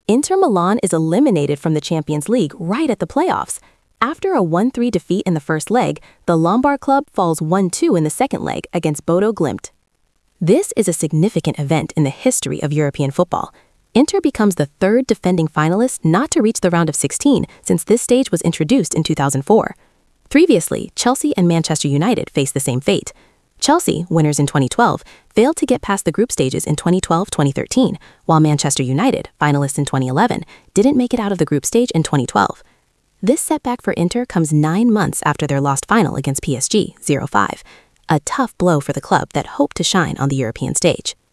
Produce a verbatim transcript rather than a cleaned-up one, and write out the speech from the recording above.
Inter Milan is eliminated from the Champions League right at the playoffs. After a one three defeat in the first leg, the Lombard club falls one two in the second leg against Bodo Glimt. This is a significant event in the history of European football. Inter becomes the third defending finalist not to reach the round of sixteen since this stage was introduced in two thousand four. Previously, Chelsea and Manchester United faced the same fate. Chelsea, winners in twenty twelve, failed to get past the group stages in twenty twelve twenty thirteen, while Manchester United, finalists in twenty eleven, didn't make it out of the group stage in twenty twelve. This setback for Inter comes nine months after their lost final against P S G, zero five, a tough blow for the club that hoped to shine on the European stage.